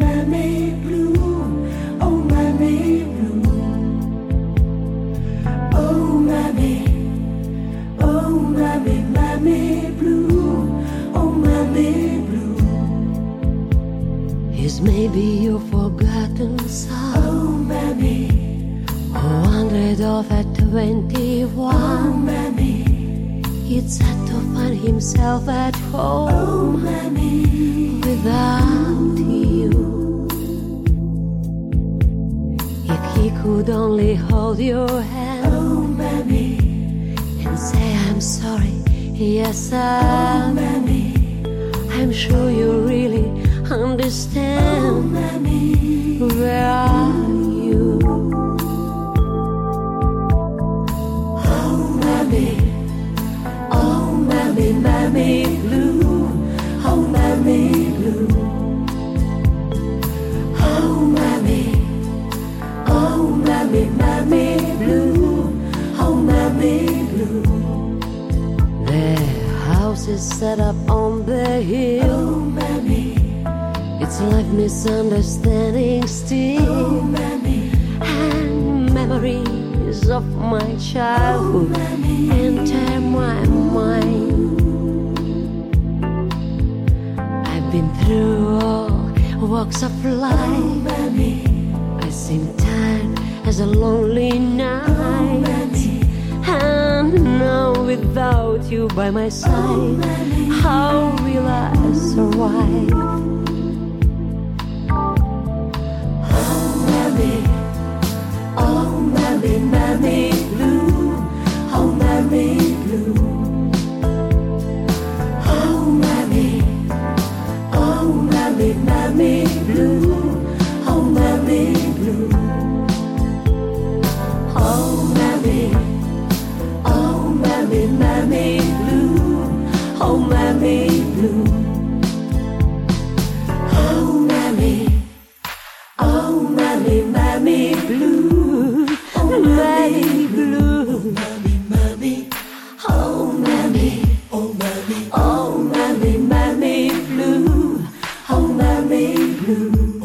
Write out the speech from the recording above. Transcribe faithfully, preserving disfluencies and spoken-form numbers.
mommy blue, oh mommy blue, oh mommy, oh mommy, mommy blue, oh mommy blue. Is maybe your forgotten son, Oh mommy, who wandered off at twenty-one. oh mommy, He'd sad to find himself at oh home mommy, without you. If he could only hold your hand oh mommy, and say I'm sorry, yes oh I'm mommy, I'm sure you really oh understand. mommy, Where are you? oh mommy, oh mommy, mommy blue, oh mommy blue, oh mommy, oh mommy, mommy blue, oh mommy blue, Their house is set up on the hill. oh mommy, It's like misunderstanding oh still, mommy, and memories of my oh childhood mommy, enter my mind. I've been through all walks of oh life. mommy, I seem tired as a lonely oh night, mommy, and now without you by my oh side, mommy, how will I survive? oh mommy, oh mommy, mommy blue, oh mommy blue, oh mommy, oh mommy, mommy blue, oh mommy blue, oh mommy, oh mommy, mommy blue, oh mommy blue, oh mommy, oh mommy, mommy blue, oh mommy blue, mommy, mommy, oh mommy, oh mommy, oh mommy, mommy blue, oh mommy blue.